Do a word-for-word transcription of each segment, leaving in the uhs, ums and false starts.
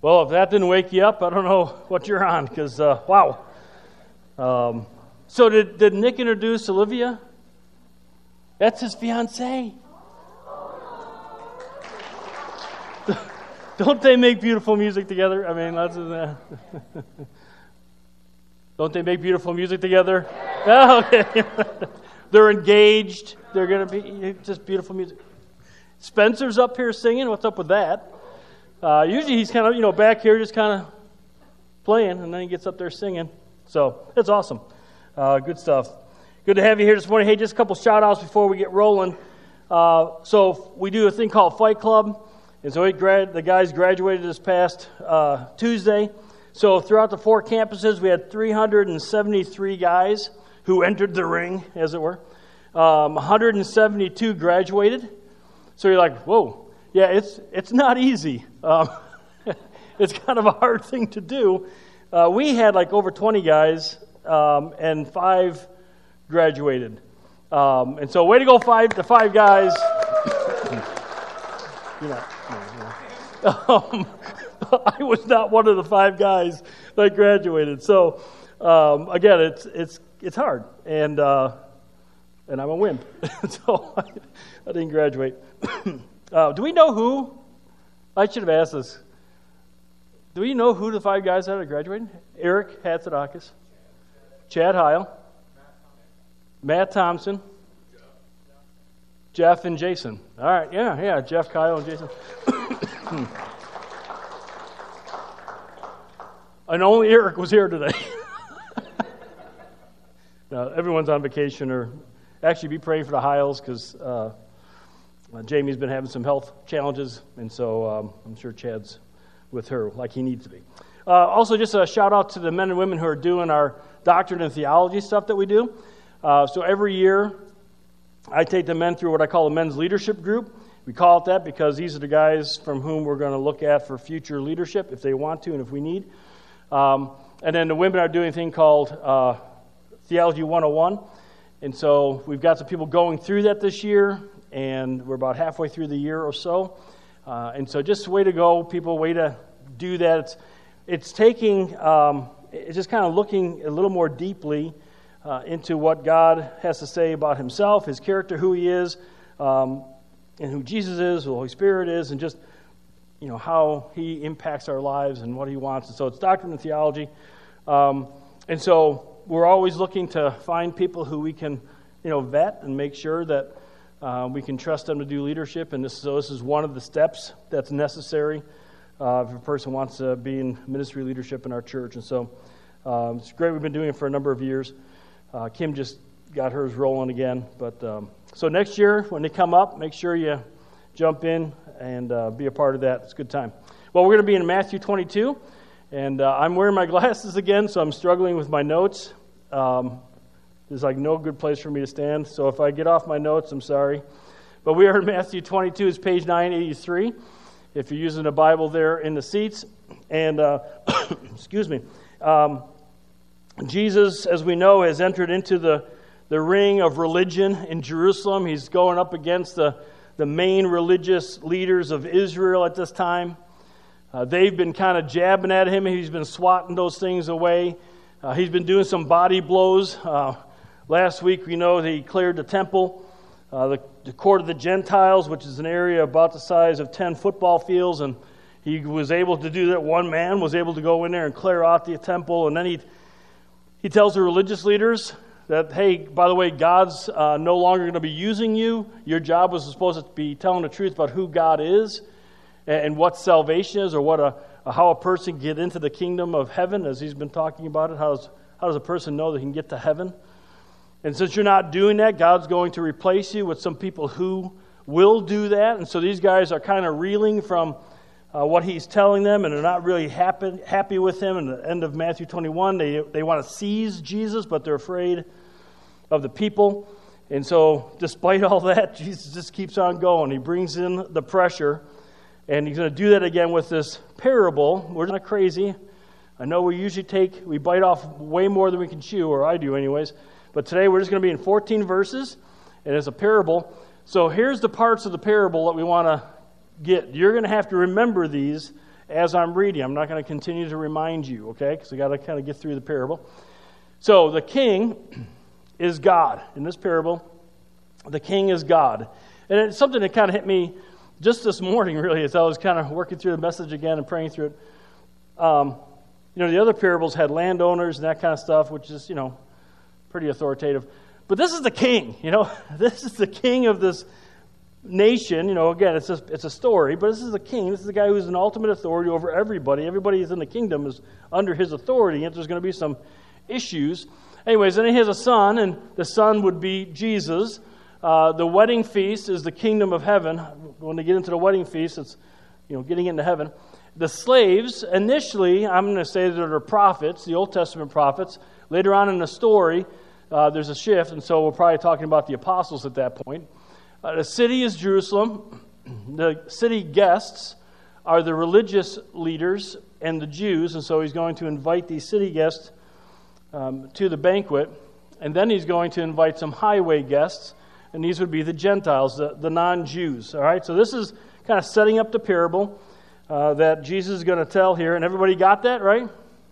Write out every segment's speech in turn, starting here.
Well, if that didn't wake you up, I don't know what you're on, because, uh, wow. Um, so did, did Nick introduce Olivia? That's his fiancée. Don't they make beautiful music together? I mean, that's... Uh, don't they make beautiful music together? Oh, okay. They're engaged. They're going to be just beautiful music. Spencer's up here singing. What's up with that? Uh, usually he's kind of, you know, back here just kind of playing, and then he gets up there singing. So it's awesome. Uh, good stuff. Good to have you here this morning. Hey, just a couple shout-outs before we get rolling. Uh, so we do a thing called Fight Club, and so we grad, the guys graduated this past uh, Tuesday. So throughout the four campuses, we had three hundred seventy-three guys who entered the ring, as it were. Um, one hundred seventy-two graduated. So you're like, whoa. Yeah, it's it's not easy. Um, it's kind of a hard thing to do. Uh, we had like over twenty guys, um, and five graduated. Um, and so way to go, five the five guys. you know, you know. Um, I was not one of the five guys that graduated. So um, again, it's it's it's hard, and uh, and I'm a wimp, so I, I didn't graduate. Uh, do we know who? I should have asked this. Do we know who the five guys that are graduating? Eric Hatzidakis, Chad Heil, Matt Thompson, Jeff and Jason. All right, yeah, yeah, Jeff, Kyle, and Jason. And only Eric was here today. Now, everyone's on vacation, or actually be praying for the Hiles, because uh, Uh, Jamie's been having some health challenges, and so um, I'm sure Chad's with her like he needs to be. Uh, also, just a shout out to the men and women who are doing our doctrine and theology stuff that we do. Uh, so every year, I take the men through what I call a men's leadership group. We call it that because these are the guys from whom we're going to look at for future leadership if they want to and if we need. Um, and then the women are doing a thing called uh, Theology one oh one. And so we've got some people going through that this year, and we're about halfway through the year or so. Uh, and so just way to go, people, way to do that. It's, it's taking, um, it's just kind of looking a little more deeply uh, into what God has to say about himself, his character, who he is, um, and who Jesus is, who the Holy Spirit is, and just, you know, how he impacts our lives and what he wants. And so it's doctrine and theology. Um, and so we're always looking to find people who we can, you know, vet and make sure that Uh, we can trust them to do leadership, and this, so this is one of the steps that's necessary uh, if a person wants to be in ministry leadership in our church. And so um, it's great. We've been doing it for a number of years. Uh, Kim just got hers rolling again. But um, so next year, when they come up, make sure you jump in and uh, be a part of that. It's a good time. Well, we're going to be in Matthew twenty-two, and uh, I'm wearing my glasses again, so I'm struggling with my notes. Um, There's like no good place for me to stand, so if I get off my notes, I'm sorry. But we are in Matthew twenty-two, it's page nine eighty-three, if you're using a Bible there in the seats. And, uh, excuse me, um, Jesus, as we know, has entered into the, the ring of religion in Jerusalem. He's going up against the, the main religious leaders of Israel at this time. Uh, they've been kind of jabbing at him, and he's been swatting those things away. Uh, he's been doing some body blows. Uh, Last week, we know that he cleared the temple, uh, the, the court of the Gentiles, which is an area about the size of ten football fields, and he was able to do that. One man was able to go in there and clear out the temple, and then he he tells the religious leaders that, hey, by the way, God's uh, no longer going to be using you. Your job was supposed to be telling the truth about who God is and, and what salvation is, or what a, how a person can get into the kingdom of heaven, as he's been talking about it. How does, how does a person know they can get to heaven? And since you're not doing that, God's going to replace you with some people who will do that. And so these guys are kind of reeling from uh, what he's telling them, and they're not really happy happy with him. And at the end of Matthew twenty-one, they, they want to seize Jesus, but they're afraid of the people. And so despite all that, Jesus just keeps on going. He brings in the pressure, and he's going to do that again with this parable. We're not crazy. I know we usually take, we bite off way more than we can chew, or I do anyways. But today we're just going to be in fourteen verses, and it's a parable. So here's the parts of the parable that we want to get. You're going to have to remember these as I'm reading. I'm not going to continue to remind you, okay, because I got to kind of get through the parable. So the king is God. In this parable, the king is God. And it's something that kind of hit me just this morning, really, as I was kind of working through the message again and praying through it. Um, you know, the other parables had landowners and that kind of stuff, which is, you know, pretty authoritative. But this is the king, you know. This is the king of this nation. You know, again, it's a, it's a story, but this is the king. This is the guy who's an ultimate authority over everybody. Everybody who's in the kingdom is under his authority, and there's going to be some issues. Anyways, then he has a son, and the son would be Jesus. Uh, the wedding feast is the kingdom of heaven. When they get into the wedding feast, it's, you know, getting into heaven. The slaves, initially, I'm going to say that they're prophets, the Old Testament prophets. Later on in the story, uh, there's a shift, and so we're probably talking about the apostles at that point. Uh, the city is Jerusalem. The city guests are the religious leaders and the Jews, and so he's going to invite these city guests um, to the banquet, and then he's going to invite some highway guests, and these would be the Gentiles, the, the non-Jews. All right, so this is kind of setting up the parable uh, that Jesus is going to tell here, and everybody got that, right?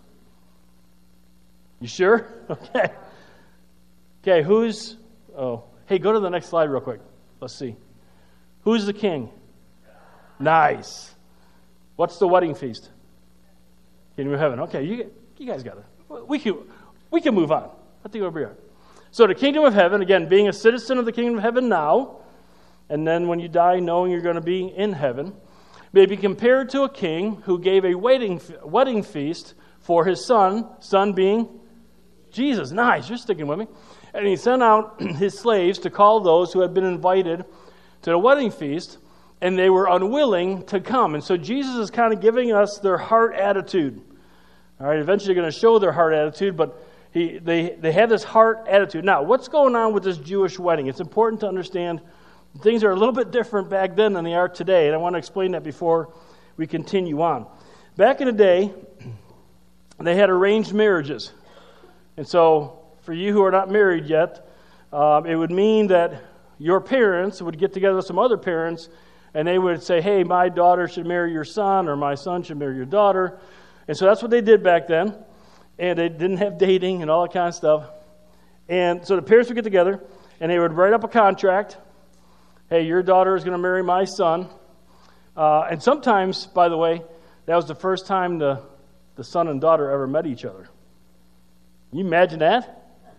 You sure? Okay. Okay, who's... Oh, hey, go to the next slide real quick. Let's see. Who's the king? Nice. What's the wedding feast? Kingdom of heaven. Okay, you you guys got it. We can we can move on. I think over here. So the kingdom of heaven, again, being a citizen of the kingdom of heaven now, and then when you die, knowing you're going to be in heaven, may be compared to a king who gave a wedding wedding feast for his son. Son being Jesus. Nice. You're sticking with me. And he sent out his slaves to call those who had been invited to the wedding feast, and they were unwilling to come. And so Jesus is kind of giving us their heart attitude. All right, eventually they're going to show their heart attitude, but he, they, they have this heart attitude. Now, what's going on with this Jewish wedding? It's important to understand things are a little bit different back then than they are today, and I want to explain that before we continue on. Back in the day, they had arranged marriages. And so for you who are not married yet, um, it would mean that your parents would get together with some other parents, and they would say, hey, my daughter should marry your son, or my son should marry your daughter. And so that's what they did back then. And they didn't have dating and all that kind of stuff. And so the parents would get together, and they would write up a contract. Hey, your daughter is going to marry my son. Uh, and sometimes, by the way, that was the first time the, the son and daughter ever met each other. Can you imagine that?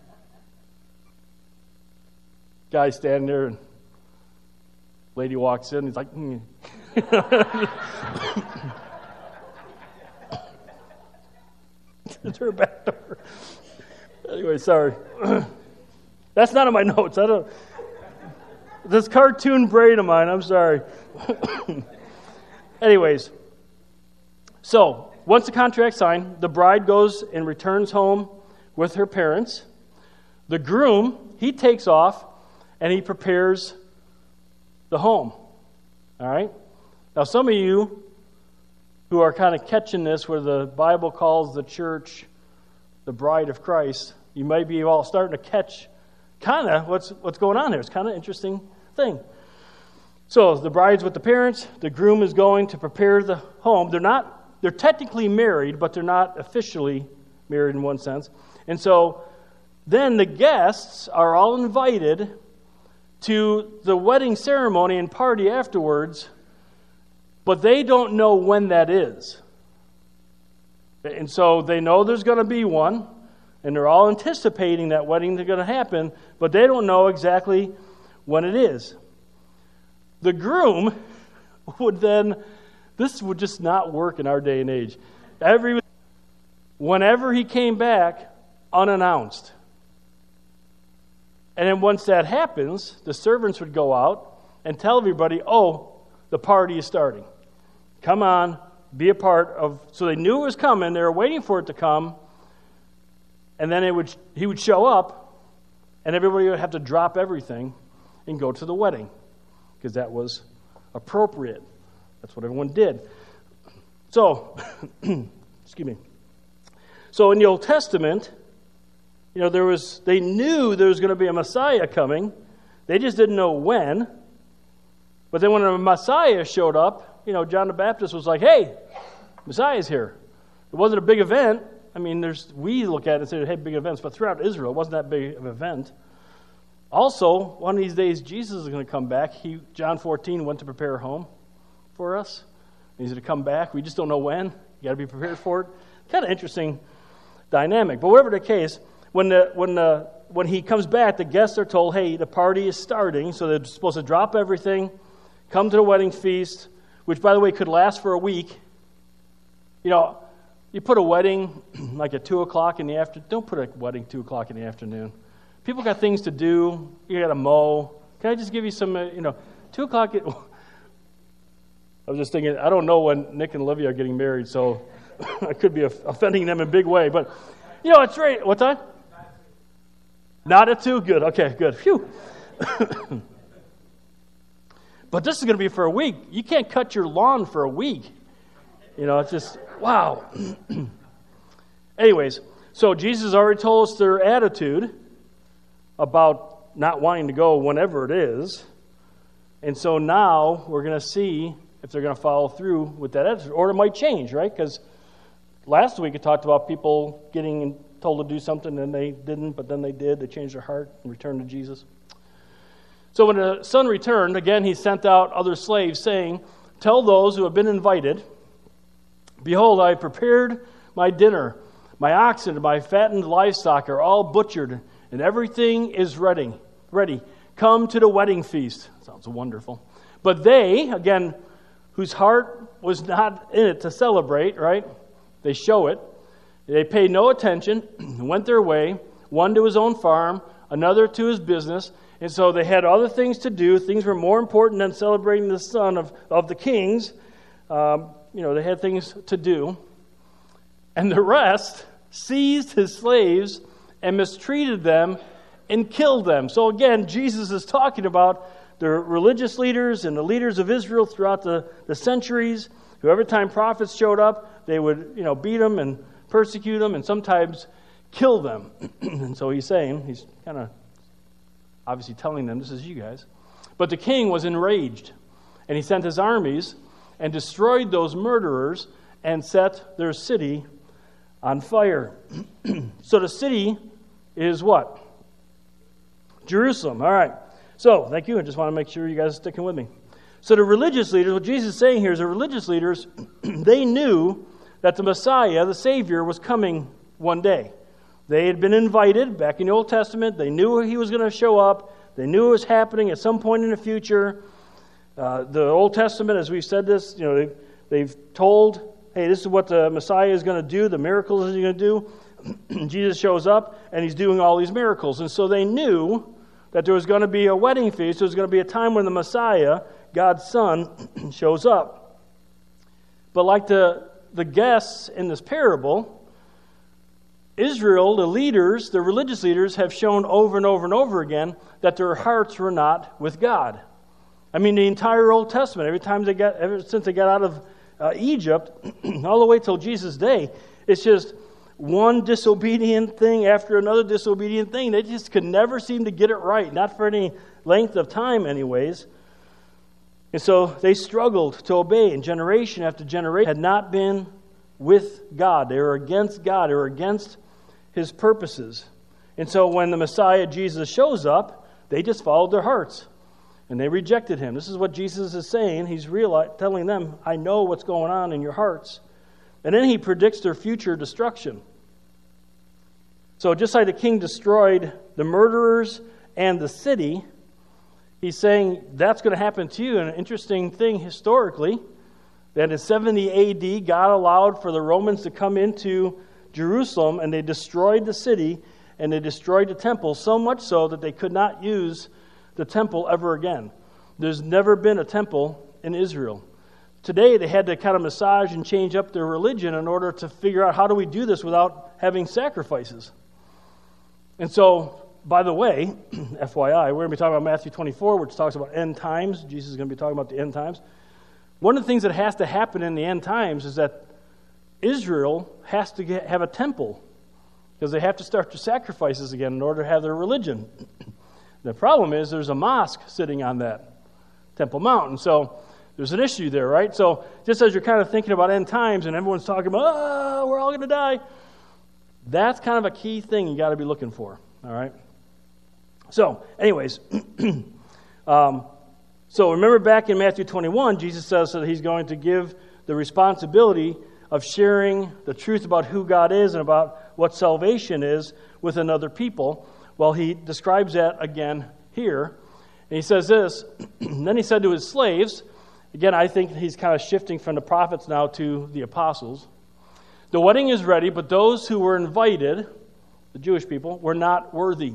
Guy standing there, and lady walks in. He's like, hmm. It's her back door. Anyway, sorry. That's not in my notes. I don't. This cartoon brain of mine. I'm sorry. Anyways, so once the contract's signed, the bride goes and returns home with her parents. The groom, he takes off. And he prepares the home. All right? Now, some of you who are kind of catching this, where the Bible calls the church the bride of Christ, you might be all starting to catch kind of what's what's going on there. It's kind of an interesting thing. So the bride's with the parents. The groom is going to prepare the home. They're not. They're technically married, but they're not officially married in one sense. And so then the guests are all invited to the wedding ceremony and party afterwards, but they don't know when that is. And so they know there's going to be one, and they're all anticipating that wedding is going to happen, but they don't know exactly when it is. The groom would then, this would just not work in our day and age. Every, whenever he came back, unannounced. And then once that happens, the servants would go out and tell everybody, oh, the party is starting. Come on, be a part of... So they knew it was coming. They were waiting for it to come. And then it would he would show up, and everybody would have to drop everything and go to the wedding, because that was appropriate. That's what everyone did. So, excuse me. So in the Old Testament... You know, there was. They knew there was going to be a Messiah coming. They just didn't know when. But then when a Messiah showed up, you know, John the Baptist was like, hey, Messiah's here. It wasn't a big event. I mean, there's we look at it and say, hey, big events, but throughout Israel, it wasn't that big of an event. Also, one of these days, Jesus is going to come back. He, John fourteen, went to prepare a home for us. He's going to come back. We just don't know when. You got to be prepared for it. Kind of interesting dynamic. But whatever the case, when the when the when he comes back, the guests are told, hey, the party is starting, so they're supposed to drop everything, come to the wedding feast, which, by the way, could last for a week. You know, you put a wedding like at two o'clock in the afternoon. Don't put a wedding two o'clock in the afternoon. People got things to do. You got to mow. Can I just give you some, uh, you know, two o'clock. At, I was just thinking, I don't know when Nick and Olivia are getting married, so I could be offending them in a big way. But, you know, it's right. What time? Not at two? Good. Okay, good. Phew. But this is going to be for a week. You can't cut your lawn for a week. You know, it's just, wow. Anyways, so Jesus already told us their attitude about not wanting to go whenever it is. And so now we're going to see if they're going to follow through with that attitude. Or it might change, right? Because last week it talked about people getting told to do something and they didn't, but then they did. They changed their heart and returned to Jesus. So when the son returned, again, he sent out other slaves, saying, tell those who have been invited, behold, I prepared my dinner. My oxen and my fattened livestock are all butchered, and everything is ready. Ready. Come to the wedding feast. Sounds wonderful. But they, again, whose heart was not in it to celebrate, right? They show it. They paid no attention and went their way, one to his own farm, another to his business. And so they had other things to do. Things were more important than celebrating the son of, of the kings. Um, you know, they had things to do. And the rest seized his slaves and mistreated them and killed them. So again, Jesus is talking about the religious leaders and the leaders of Israel throughout the, the centuries, who every time prophets showed up, they would, you know, beat them and persecute them and sometimes kill them. And so he's saying, he's kind of obviously telling them, this is you guys. But the king was enraged, and he sent his armies and destroyed those murderers and set their city on fire. So the city is what? Jerusalem. All right. So, thank you. I just want to make sure you guys are sticking with me. So the religious leaders, what Jesus is saying here is the religious leaders, they knew that the Messiah, the Savior, was coming one day. They had been invited back in the Old Testament. They knew he was going to show up. They knew it was happening at some point in the future. Uh, the Old Testament, as we've said this, you know, they've, they've told, hey, this is what the Messiah is going to do, the miracles he's going to do. Jesus shows up, and he's doing all these miracles. And so they knew that there was going to be a wedding feast. There was going to be a time when the Messiah, God's Son, shows up. But like the, the guests in this parable, Israel, the leaders, the religious leaders, have shown over and over and over again that their hearts were not with God. I mean, the entire Old Testament, every time they got, ever since they got out of uh, Egypt, all the way till Jesus' day, it's just one disobedient thing after another disobedient thing. They just could never seem to get it right, not for any length of time anyways. And so they struggled to obey, and generation after generation had not been with God. They were against God. They were against his purposes. And so when the Messiah, Jesus, shows up, they just followed their hearts, and they rejected him. This is what Jesus is saying. He's reali- telling them, I know what's going on in your hearts. And then he predicts their future destruction. So just like the king destroyed the murderers and the city, he's saying that's going to happen to you. And an interesting thing historically, that in seventy A D, God allowed for the Romans to come into Jerusalem, and they destroyed the city, and they destroyed the temple, so much so that they could not use the temple ever again. There's never been a temple in Israel. Today, they had to kind of massage and change up their religion in order to figure out how do we do this without having sacrifices. And so, by the way, F Y I, we're going to be talking about Matthew twenty-four, which talks about end times. Jesus is going to be talking about the end times. One of the things that has to happen in the end times is that Israel has to get, have a temple, because they have to start their sacrifices again in order to have their religion. The problem is there's a mosque sitting on that Temple Mount. And so there's an issue there, right? So just as you're kind of thinking about end times and everyone's talking about, oh, we're all going to die, that's kind of a key thing you got to be looking for, all right? So, anyways, um, so remember back in Matthew twenty-one, Jesus says that he's going to give the responsibility of sharing the truth about who God is and about what salvation is with another people. Well, he describes that again here. And he says this, and then he said to his slaves, again, I think he's kind of shifting from the prophets now to the apostles. The wedding is ready, but those who were invited, the Jewish people, were not worthy.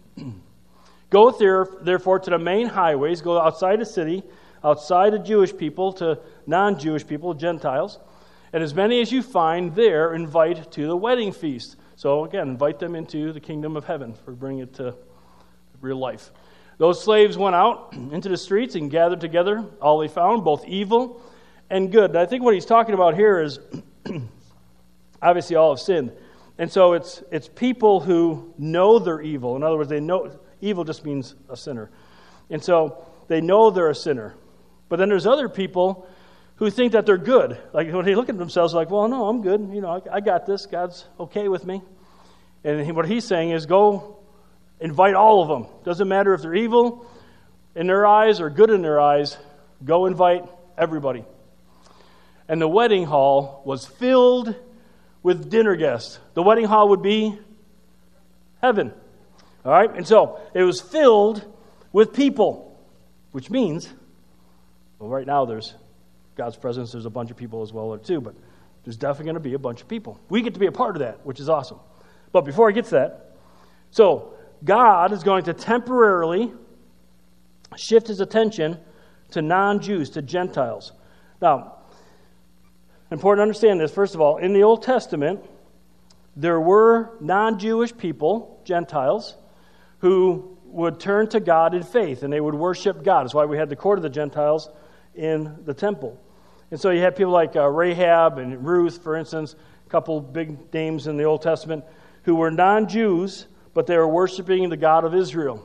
Go there, therefore to the main highways, go outside the city, outside the Jewish people to non-Jewish people, Gentiles, and as many as you find there, invite to the wedding feast. So again, invite them into the kingdom of heaven, for bringing it to real life. Those slaves went out into the streets and gathered together all they found, both evil and good. And I think what he's talking about here is, obviously all have sinned. And so it's it's people who know they're evil. In other words, they know evil just means a sinner. And so they know they're a sinner. But then there's other people who think that they're good. Like when they look at themselves like, well, no, I'm good. You know, I, I got this. God's okay with me. And he, what he's saying is go invite all of them. Doesn't matter if they're evil in their eyes or good in their eyes. Go invite everybody. And the wedding hall was filled with dinner guests. The wedding hall would be heaven. All right? And so it was filled with people, which means, well, right now there's God's presence. There's a bunch of people as well there too, but there's definitely going to be a bunch of people. We get to be a part of that, which is awesome. But before I get to that, so God is going to temporarily shift his attention to non-Jews, to Gentiles. Now, important to understand this. First of all, in the Old Testament, there were non-Jewish people, Gentiles, who would turn to God in faith, and they would worship God. That's why we had the court of the Gentiles in the temple. And so you had people like uh, Rahab and Ruth, for instance, a couple big names in the Old Testament, who were non-Jews, but they were worshiping the God of Israel.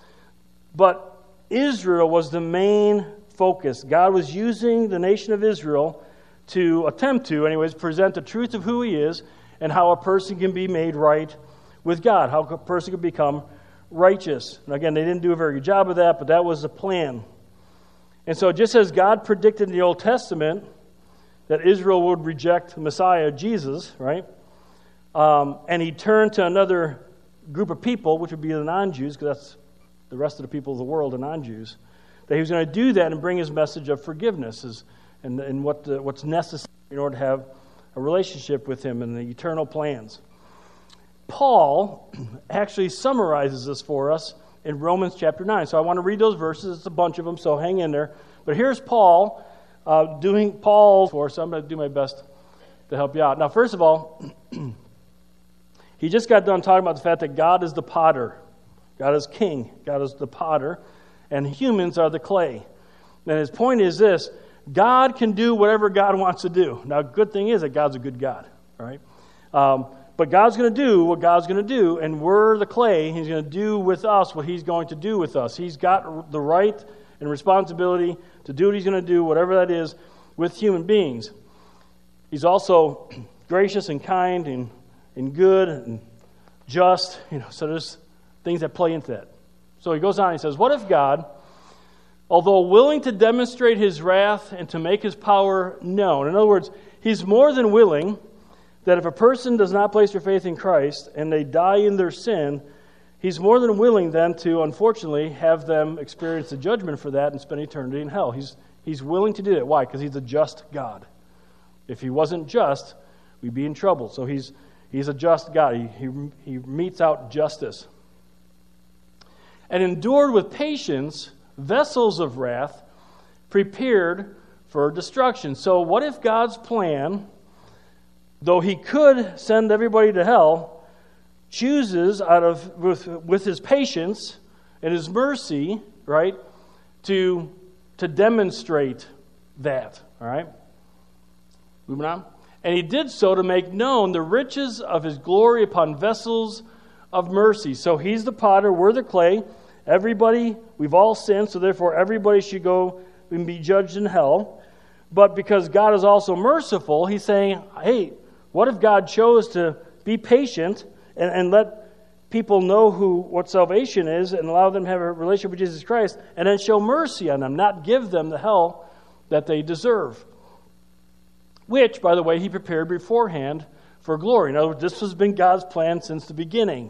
But Israel was the main focus. God was using the nation of Israel to attempt to, anyways, present the truth of who he is and how a person can be made right with God, how a person can become righteous. And again, they didn't do a very good job of that, but that was the plan. And so just as God predicted in the Old Testament that Israel would reject Messiah, Jesus, right? Um, and he turned to another group of people, which would be the non-Jews, because that's the rest of the people of the world, the non-Jews, that he was going to do that and bring his message of forgiveness is, and, and what the, what's necessary in order to have a relationship with him and the eternal plans. Paul actually summarizes this for us in Romans chapter nine. So I want to read those verses. It's a bunch of them, so hang in there. But here's Paul uh, doing Paul for us. So I'm going to do my best to help you out. Now, first of all, he just got done talking about the fact that God is the potter. God is king. God is the potter. And humans are the clay. And his point is this: God can do whatever God wants to do. Now, good thing is that God's a good God. All right? Um, but God's going to do what God's going to do, and we're the clay. He's going to do with us what he's going to do with us. He's got the right and responsibility to do what he's going to do, whatever that is, with human beings. He's also gracious and kind and, and good and just. You know, so there's things that play into that. So he goes on and he says, what if God, although willing to demonstrate his wrath and to make his power known, in other words, he's more than willing that if a person does not place their faith in Christ and they die in their sin, he's more than willing then to, unfortunately, have them experience the judgment for that and spend eternity in hell. He's he's willing to do that. Why? Because he's a just God. If he wasn't just, we'd be in trouble. So he's he's a just God. He he, he metes out justice. And endured with patience vessels of wrath prepared for destruction. So what if God's plan, though he could send everybody to hell, chooses out of with, with his patience and his mercy, right, to to demonstrate that, all right? Moving on. And he did so to make known the riches of his glory upon vessels of mercy. So he's the potter, we're the clay. Everybody, we've all sinned, so therefore everybody should go and be judged in hell. But because God is also merciful, he's saying, hey, what if God chose to be patient and, and let people know who what salvation is and allow them to have a relationship with Jesus Christ and then show mercy on them, not give them the hell that they deserve? Which, by the way, he prepared beforehand for glory. In other words, this has been God's plan since the beginning.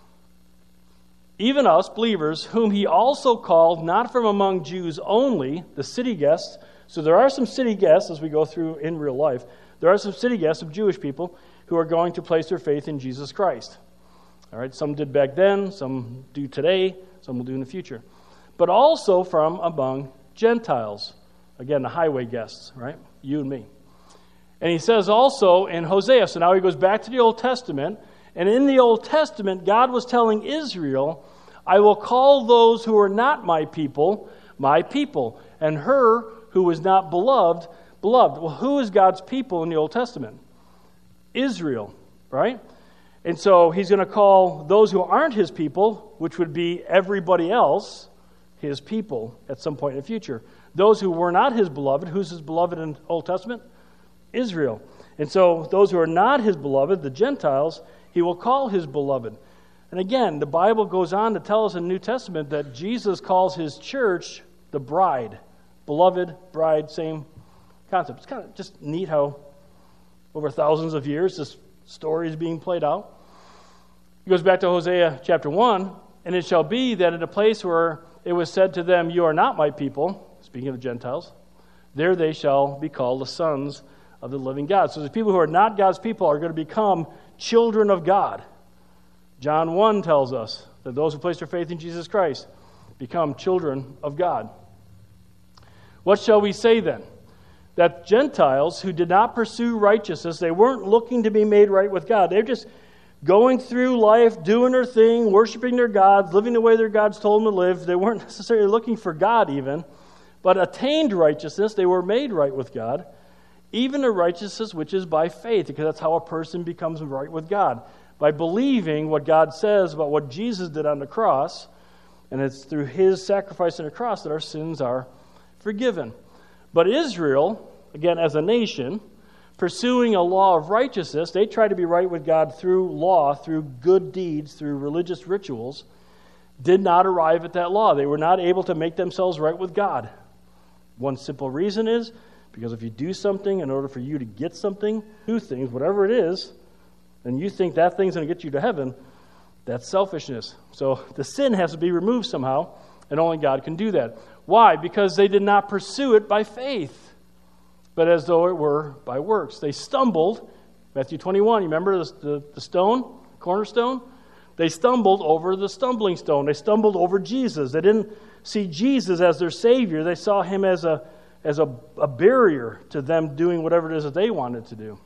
Even us, believers, whom he also called, not from among Jews only, the city guests. So there are some city guests, as we go through in real life, there are some city guests of Jewish people who are going to place their faith in Jesus Christ. All right, some did back then, some do today, some will do in the future. But also from among Gentiles. Again, the highway guests, right? You and me. And he says also in Hosea, so now he goes back to the Old Testament, and in the Old Testament, God was telling Israel, I will call those who are not my people, my people, and her who was not beloved, beloved. Well, who is God's people in the Old Testament? Israel, right? And so he's going to call those who aren't his people, which would be everybody else, his people at some point in the future. Those who were not his beloved, who's his beloved in the Old Testament? Israel. And so those who are not his beloved, the Gentiles, he will call his beloved. And again, the Bible goes on to tell us in the New Testament that Jesus calls his church the bride. Beloved, bride, same concept. It's kind of just neat how over thousands of years this story is being played out. He goes back to Hosea chapter one, and it shall be that in a place where it was said to them, you are not my people, speaking of the Gentiles, there they shall be called the sons of the living God. So the people who are not God's people are going to become children of God. John one tells us that those who place their faith in Jesus Christ become children of God. What shall we say then? That Gentiles who did not pursue righteousness, they weren't looking to be made right with God. They're just going through life, doing their thing, worshiping their gods, living the way their gods told them to live. They weren't necessarily looking for God even, but attained righteousness. They were made right with God, even a righteousness which is by faith, because that's how a person becomes right with God, by believing what God says about what Jesus did on the cross, and it's through his sacrifice on the cross that our sins are forgiven. But Israel, again, as a nation, pursuing a law of righteousness, they tried to be right with God through law, through good deeds, through religious rituals, did not arrive at that law. They were not able to make themselves right with God. One simple reason is because if you do something in order for you to get something, do things, whatever it is, and you think that thing's going to get you to heaven, that's selfishness. So the sin has to be removed somehow, and only God can do that. Why? Because they did not pursue it by faith, but as though it were by works. They stumbled. Matthew twenty-one, you remember the, the, the stone, cornerstone? They stumbled over the stumbling stone. They stumbled over Jesus. They didn't see Jesus as their Savior. They saw him as a, as a, a barrier to them doing whatever it is that they wanted to do.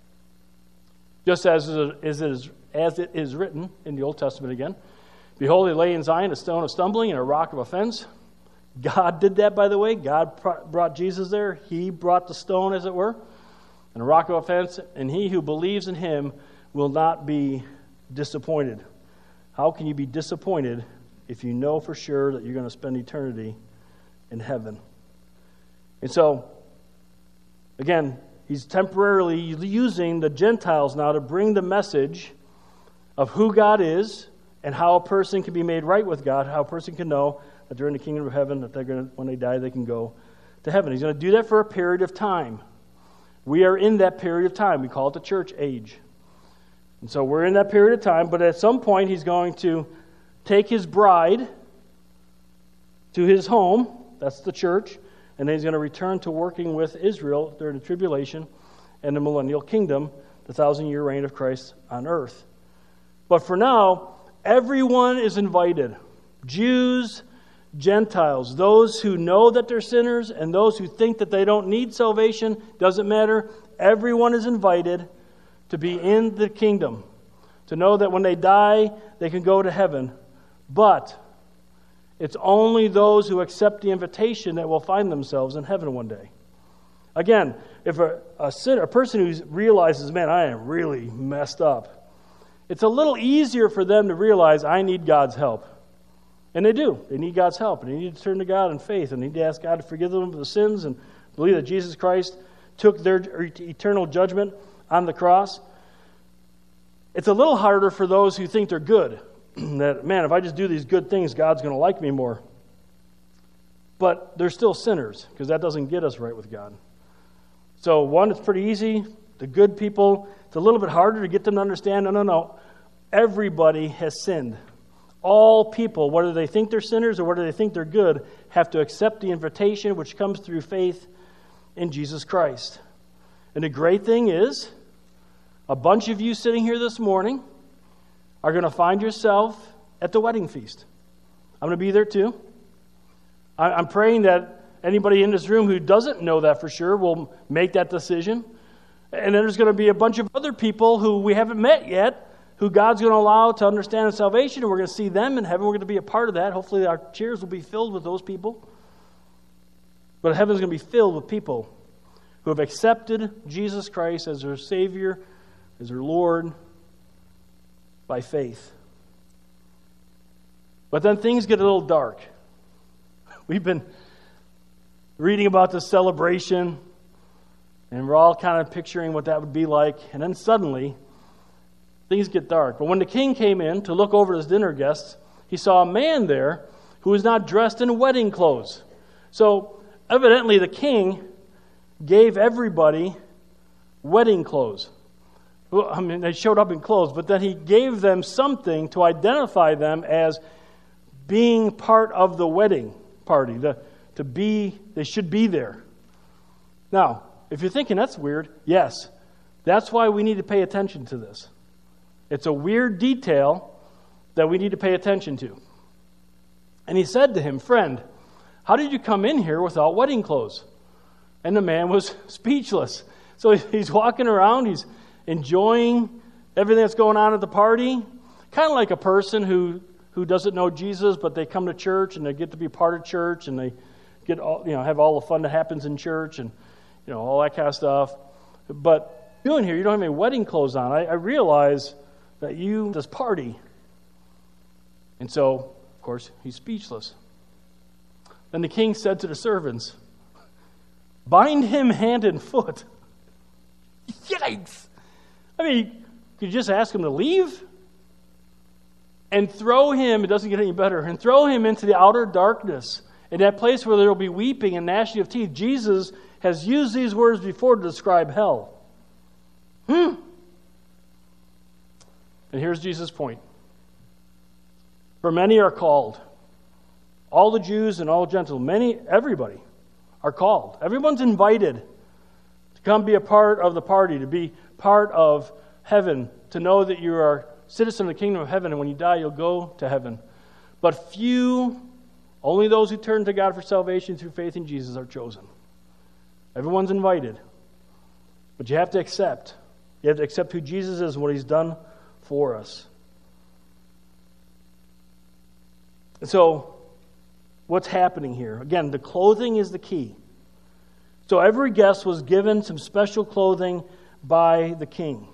Just as it is, as it is written in the Old Testament again, behold, they lay in Zion a stone of stumbling and a rock of offense. God did that, by the way. God brought Jesus there. He brought the stone, as it were, and a rock of offense, and he who believes in him will not be disappointed. How can you be disappointed if you know for sure that you're going to spend eternity in heaven? And so, again, he's temporarily using the Gentiles now to bring the message of who God is and how a person can be made right with God, how a person can know that they're in the kingdom of heaven, that they're going to, when they die, they can go to heaven. He's going to do that for a period of time. We are in that period of time. We call it the church age. And so we're in that period of time, but at some point he's going to take his bride to his home, that's the church, and then he's going to return to working with Israel during the tribulation and the millennial kingdom, the thousand-year reign of Christ on earth. But for now, everyone is invited. Jews, Gentiles, those who know that they're sinners and those who think that they don't need salvation, doesn't matter. Everyone is invited to be in the kingdom, to know that when they die, they can go to heaven. But it's only those who accept the invitation that will find themselves in heaven one day. Again, if a, a, sinner, a person who realizes, man, I am really messed up, it's a little easier for them to realize I need God's help. And they do. They need God's help. And they need to turn to God in faith. And they need to ask God to forgive them of the sins and believe that Jesus Christ took their eternal judgment on the cross. It's a little harder for those who think they're good. That, man, if I just do these good things, God's going to like me more. But they're still sinners, because that doesn't get us right with God. So, one, it's pretty easy. The good people, it's a little bit harder to get them to understand, no, no, no. Everybody has sinned. All people, whether they think they're sinners or whether they think they're good, have to accept the invitation which comes through faith in Jesus Christ. And the great thing is, a bunch of you sitting here this morning are going to find yourself at the wedding feast. I'm going to be there too. I'm praying that anybody in this room who doesn't know that for sure will make that decision. And then there's going to be a bunch of other people who we haven't met yet, who God's going to allow to understand salvation, and we're going to see them in heaven. We're going to be a part of that. Hopefully our chairs will be filled with those people. But heaven's going to be filled with people who have accepted Jesus Christ as their Savior, as their Lord, by faith. But then things get a little dark. We've been reading about this celebration, and we're all kind of picturing what that would be like. And then suddenly, things get dark. But when the king came in to look over his dinner guests, he saw a man there who was not dressed in wedding clothes. So, evidently, the king gave everybody wedding clothes. Well, I mean, they showed up in clothes, but then he gave them something to identify them as being part of the wedding party. The, to be, they should be there. Now, if you're thinking that's weird, yes, that's why we need to pay attention to this. It's a weird detail that we need to pay attention to. And he said to him, "Friend, how did you come in here without wedding clothes?" And the man was speechless. So he's walking around, he's enjoying everything that's going on at the party, kind of like a person who, who doesn't know Jesus, but they come to church and they get to be part of church and they get all, you know, have all the fun that happens in church and you know all that kind of stuff. But you in here, you don't have any wedding clothes on. I, I realize that you this party. And so, of course, he's speechless. Then the king said to the servants, "Bind him hand and foot." Yikes! I mean, could you just ask him to leave? And throw him, it doesn't get any better, and throw him into the outer darkness, in that place where there will be weeping and gnashing of teeth. Jesus has used these words before to describe hell. Hmm. And here's Jesus' point. For many are called. All the Jews and all Gentiles, many, everybody are called. Everyone's invited to come be a part of the party, to be part of heaven, to know that you are citizen of the kingdom of heaven, and when you die, you'll go to heaven. But few, only those who turn to God for salvation through faith in Jesus are chosen. Everyone's invited. But you have to accept. You have to accept who Jesus is and what he's done for us. So, what's happening here? Again, the clothing is the key. So every guest was given some special clothing by the king.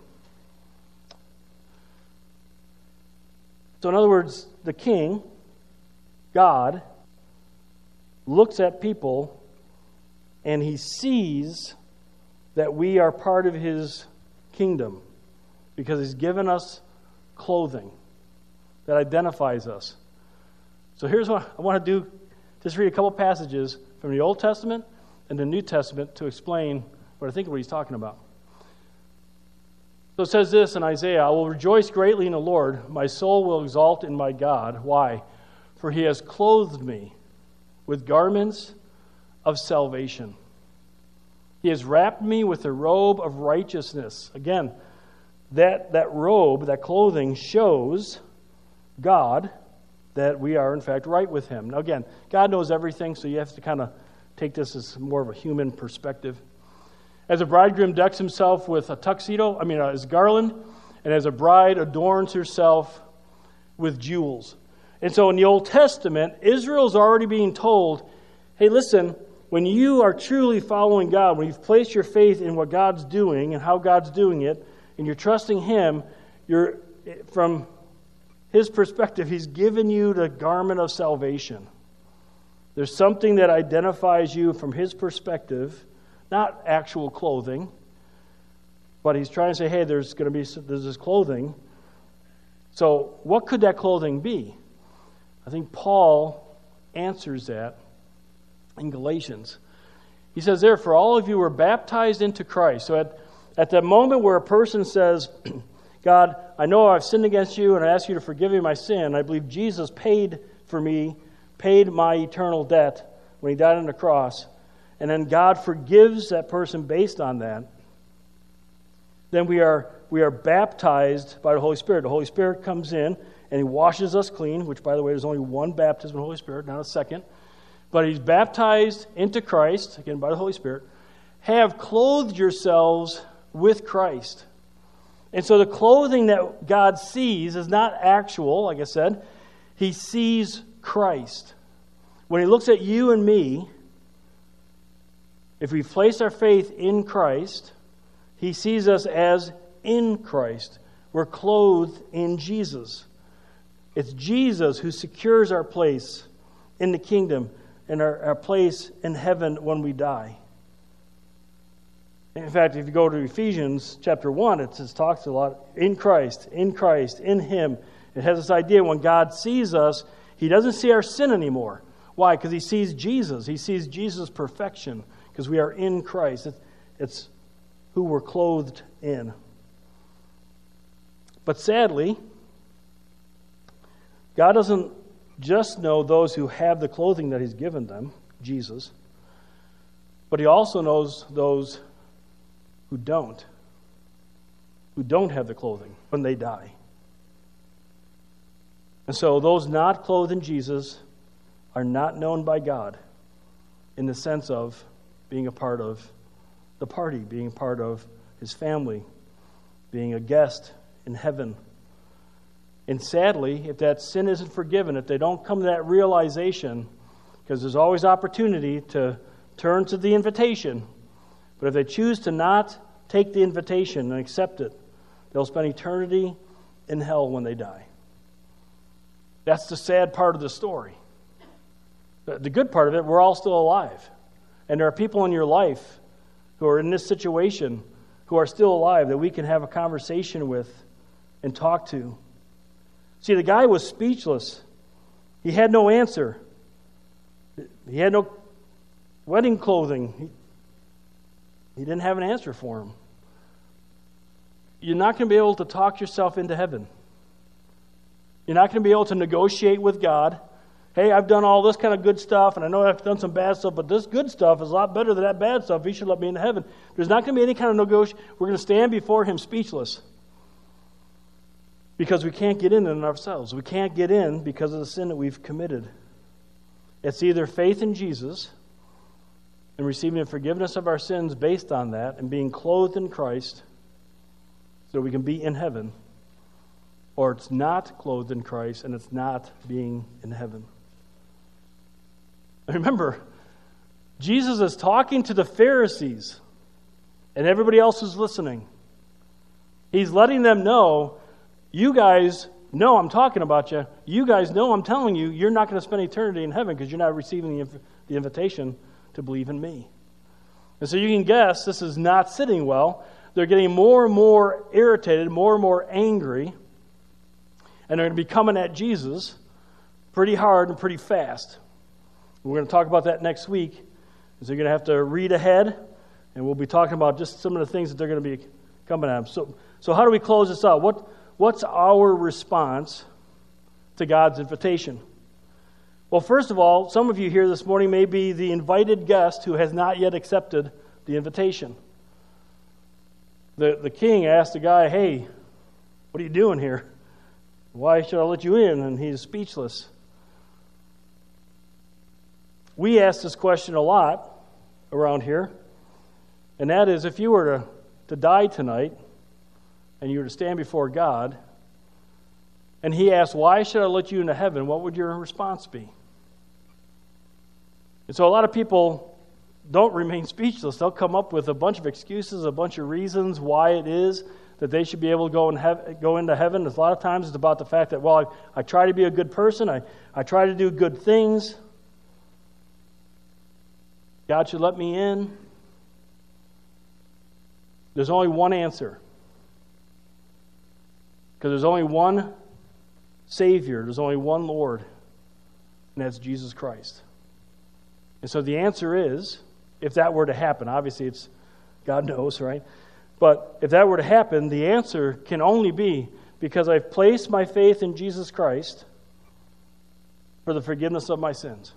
So in other words, the king, God, looks at people and he sees that we are part of his kingdom because he's given us clothing that identifies us. So here's what I want to do. Just read a couple passages from the Old Testament and the New Testament to explain what I think what he's talking about. So it says this in Isaiah, "I will rejoice greatly in the Lord. My soul will exalt in my God." Why? "For he has clothed me with garments of salvation. He has wrapped me with a robe of righteousness." Again, that, that robe, that clothing shows God that we are in fact right with him. Now again, God knows everything, so you have to kind of take this as more of a human perspective. As a bridegroom decks himself with a tuxedo, I mean uh, his garland, and as a bride adorns herself with jewels. And so in the Old Testament, Israel's already being told, hey, listen, when you are truly following God, when you've placed your faith in what God's doing and how God's doing it, and you're trusting him, you're from his perspective, he's given you the garment of salvation. There's something that identifies you from his perspective, not actual clothing, but he's trying to say, hey, there's going to be there's this clothing. So what could that clothing be? I think Paul answers that in Galatians. He says there, for all of you were baptized into Christ. So at, at the moment where a person says, God, I know I've sinned against you and I ask you to forgive me my sin, I believe Jesus paid for me, paid my eternal debt when he died on the cross, and then God forgives that person based on that, then we are we are baptized by the Holy Spirit. The Holy Spirit comes in and he washes us clean, which, by the way, there's only one baptism of the Holy Spirit, not a second. But he's baptized into Christ, again, by the Holy Spirit. Have clothed yourselves with Christ. And so the clothing that God sees is not actual, like I said. He sees Christ. When he looks at you and me, if we place our faith in Christ, he sees us as in Christ. We're clothed in Jesus. It's Jesus who secures our place in the kingdom and our, our place in heaven when we die. In fact, if you go to Ephesians chapter one, it just talks a lot in Christ, in Christ, in Him. It has this idea when God sees us, He doesn't see our sin anymore. Why? Because He sees Jesus. He sees Jesus' perfection because we are in Christ. It's, it's who we're clothed in. But sadly, God doesn't just know those who have the clothing that He's given them, Jesus, but He also knows those who don't, who don't have the clothing when they die. And so those not clothed in Jesus are not known by God in the sense of being a part of the party, being part of His family, being a guest in heaven. And sadly, if that sin isn't forgiven, if they don't come to that realization, because there's always opportunity to turn to the invitation, but if they choose to not take the invitation and accept it, they'll spend eternity in hell when they die. That's the sad part of the story. The good part of it, we're all still alive. And there are people in your life who are in this situation who are still alive that we can have a conversation with and talk to. See, the guy was speechless. He had no answer. He had no wedding clothing. He, he didn't have an answer for him. You're not going to be able to talk yourself into heaven. You're not going to be able to negotiate with God. Hey, I've done all this kind of good stuff, and I know I've done some bad stuff, but this good stuff is a lot better than that bad stuff. He should let me into heaven. There's not going to be any kind of negotiation. We're going to stand before Him speechless. Because we can't get in in ourselves. We can't get in because of the sin that we've committed. It's either faith in Jesus and receiving the forgiveness of our sins based on that and being clothed in Christ so we can be in heaven, or it's not clothed in Christ and it's not being in heaven. Remember, Jesus is talking to the Pharisees and everybody else is listening. He's letting them know, you guys know I'm talking about you. You guys know I'm telling you you're not going to spend eternity in heaven because you're not receiving the, the invitation to believe in me. And so you can guess this is not sitting well. They're getting more and more irritated, more and more angry, and they're going to be coming at Jesus pretty hard and pretty fast. We're going to talk about that next week. So you're going to have to read ahead, and we'll be talking about just some of the things that they're going to be coming at. So, so how do we close this out? What What's our response to God's invitation? Well, first of all, some of you here this morning may be the invited guest who has not yet accepted the invitation. The, the king asked the guy, hey, what are you doing here? Why should I let you in? And he's speechless. We ask this question a lot around here, and that is, if you were to, to die tonight, and you were to stand before God, and He asked, why should I let you into heaven? What would your response be? And so a lot of people don't remain speechless. They'll come up with a bunch of excuses, a bunch of reasons why it is that they should be able to go and have, go into heaven. A lot of times it's about the fact that, well, I, I try to be a good person. I, I try to do good things. God should let me in. There's only one answer. Because there's only one Savior. There's only one Lord. And that's Jesus Christ. And so the answer is, if that were to happen, obviously it's God knows, right? But if that were to happen, the answer can only be because I've placed my faith in Jesus Christ for the forgiveness of my sins.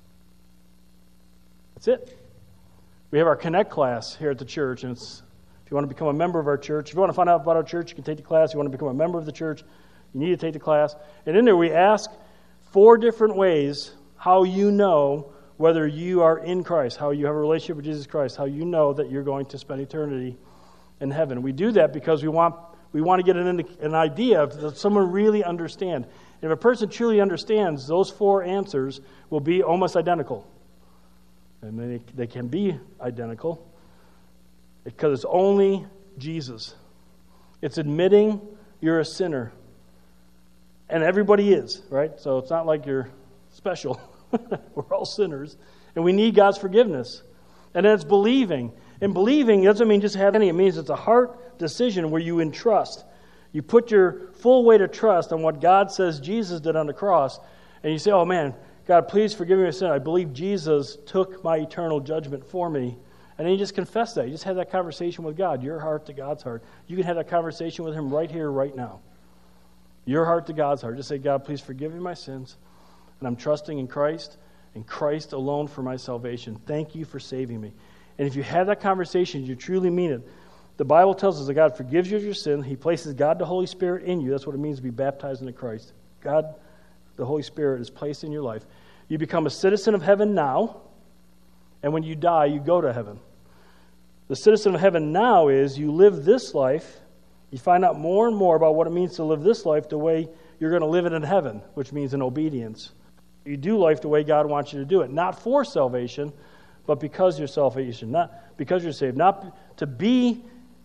That's it. We have our Connect class here at the church, and it's, if you want to become a member of our church, if you want to find out about our church, you can take the class. If you want to become a member of the church, you need to take the class. And in there we ask four different ways how you know whether you are in Christ, how you have a relationship with Jesus Christ, how you know that you're going to spend eternity in heaven. We do that because we want we want to get an, an idea of that someone really understand. If a person truly understands, those four answers will be almost identical. And they, they can be identical because it's only Jesus. It's admitting you're a sinner. And everybody is, right? So it's not like you're special. We're all sinners. And we need God's forgiveness. And then it's believing. And believing doesn't mean just having any. It means it's a heart decision where you entrust. You put your full weight of trust on what God says Jesus did on the cross. And you say, oh man, God, please forgive me my sin. I believe Jesus took my eternal judgment for me. And then you just confess that. You just have that conversation with God, your heart to God's heart. You can have that conversation with Him right here, right now. Your heart to God's heart. Just say, God, please forgive me my sins. And I'm trusting in Christ and Christ alone for my salvation. Thank you for saving me. And if you have that conversation, you truly mean it. The Bible tells us that God forgives you of your sin. He places God, the Holy Spirit, in you. That's what it means to be baptized into Christ. God, the Holy Spirit, is placed in your life. You become a citizen of heaven now, and when you die, you go to heaven. The citizen of heaven now is you live this life. You find out more and more about what it means to live this life the way you're going to live it in heaven, which means in obedience. You do life the way God wants you to do it, not for salvation, but because you're salvation, not because you're saved, not to be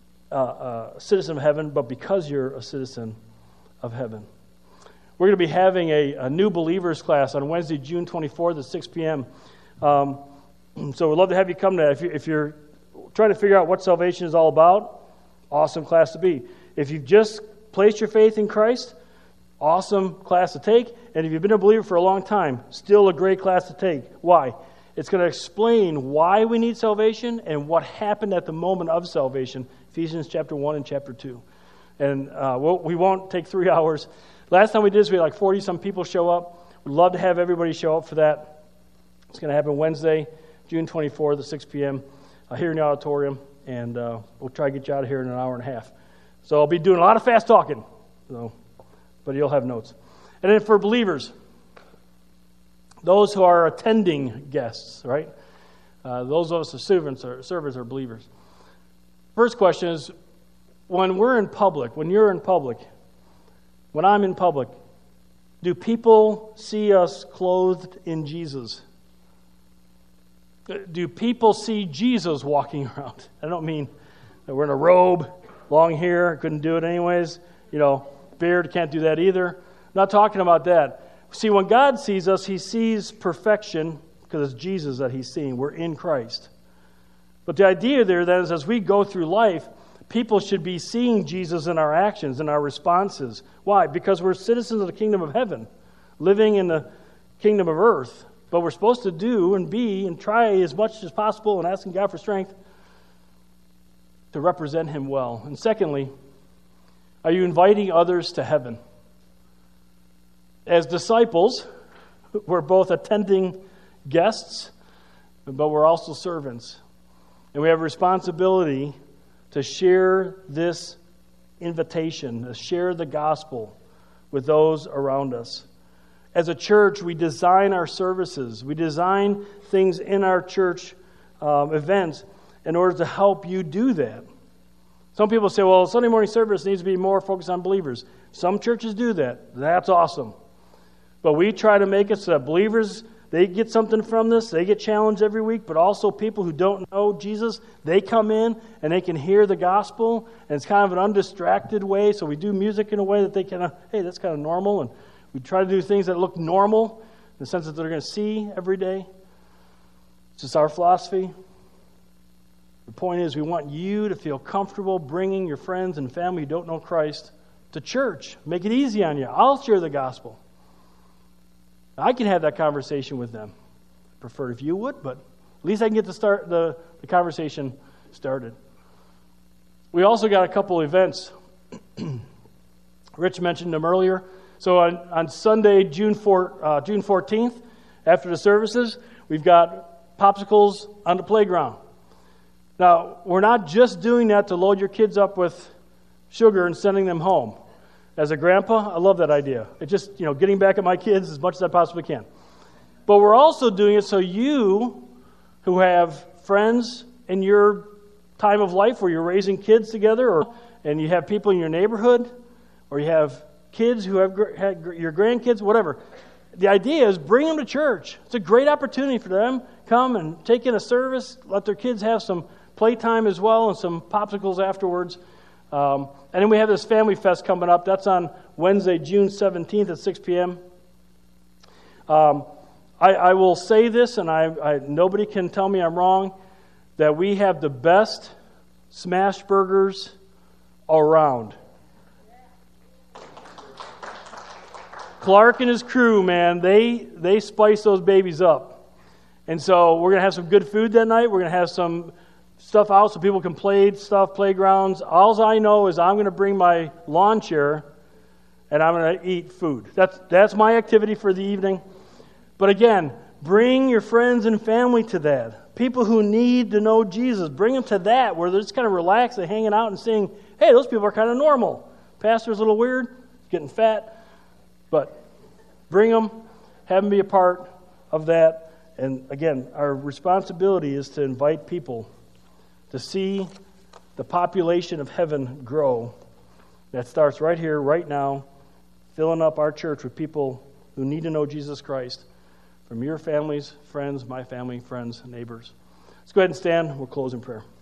a citizen of heaven, but because you're a citizen of heaven. We're going to be having a, a new believers class on Wednesday, June twenty-fourth at six p.m. Um, so we'd love to have you come to that. If, you, if you're trying to figure out what salvation is all about, awesome class to be. If you've just placed your faith in Christ, awesome class to take. And if you've been a believer for a long time, still a great class to take. Why? It's going to explain why we need salvation and what happened at the moment of salvation. Ephesians chapter one and chapter two. And uh, we'll, we won't take three hours. Last time we did this, we had like forty-some people show up. We'd love to have everybody show up for that. It's going to happen Wednesday, June twenty-fourth at six p.m. Uh, here in the auditorium. And uh, we'll try to get you out of here in an hour and a half. So I'll be doing a lot of fast talking. So, but you'll have notes. And then for believers, those who are attending guests, right? Uh, those of us who are servants or servants are believers. First question is, when we're in public, when you're in public, when I'm in public, do people see us clothed in Jesus? Do people see Jesus walking around? I don't mean that we're in a robe, long hair, couldn't do it anyways. You know, beard, can't do that either. I'm not talking about that. See, when God sees us, He sees perfection because it's Jesus that He's seeing. We're in Christ. But the idea there then is as we go through life, people should be seeing Jesus in our actions and our responses. Why? Because we're citizens of the kingdom of heaven, living in the kingdom of earth. But we're supposed to do and be and try as much as possible and asking God for strength to represent Him well. And secondly, are you inviting others to heaven? As disciples, we're both attending guests, but we're also servants. And we have a responsibility to share this invitation, to share the gospel with those around us. As a church, we design our services. We design things in our church um, events in order to help you do that. Some people say, well, Sunday morning service needs to be more focused on believers. Some churches do that. That's awesome. But we try to make it so that believers they get something from this. They get challenged every week, but also people who don't know Jesus, they come in and they can hear the gospel, and it's kind of an undistracted way. So we do music in a way that they kind of, hey, that's kind of normal, and we try to do things that look normal in the sense that they're going to see every day. It's just our philosophy. The point is, we want you to feel comfortable bringing your friends and family who don't know Christ to church. Make it easy on you. I'll share the gospel. I can have that conversation with them. I prefer if you would, but at least I can get the start the, the conversation started. We also got a couple events. Rich mentioned them earlier. So on, on Sunday, June fourteenth, after the services, we've got popsicles on the playground. Now, we're not just doing that to load your kids up with sugar and sending them home. As a grandpa, I love that idea. It's just, you know, getting back at my kids as much as I possibly can. But we're also doing it so you, who have friends in your time of life where you're raising kids together, or and you have people in your neighborhood, or you have kids who have your grandkids, whatever. The idea is bring them to church. It's a great opportunity for them. Come and take in a service. Let their kids have some playtime as well and some popsicles afterwards. Um, and then we have this Family Fest coming up. That's on Wednesday, June seventeenth at six p.m. Um, I, I will say this, and I, I nobody can tell me I'm wrong, that we have the best smash burgers around. Clark and his crew, man, they they spice those babies up. And so we're going to have some good food that night. We're going to have some stuff out so people can play stuff, playgrounds. All I know is I'm going to bring my lawn chair and I'm going to eat food. That's that's my activity for the evening. But again, bring your friends and family to that. People who need to know Jesus, bring them to that where they're just kind of relaxed and hanging out and saying, hey, those people are kind of normal. Pastor's a little weird, getting fat. But bring them, have them be a part of that. And again, our responsibility is to invite people to see the population of heaven grow. That starts right here, right now, filling up our church with people who need to know Jesus Christ, from your families, friends, my family, friends, neighbors. Let's go ahead and stand. We'll close in prayer.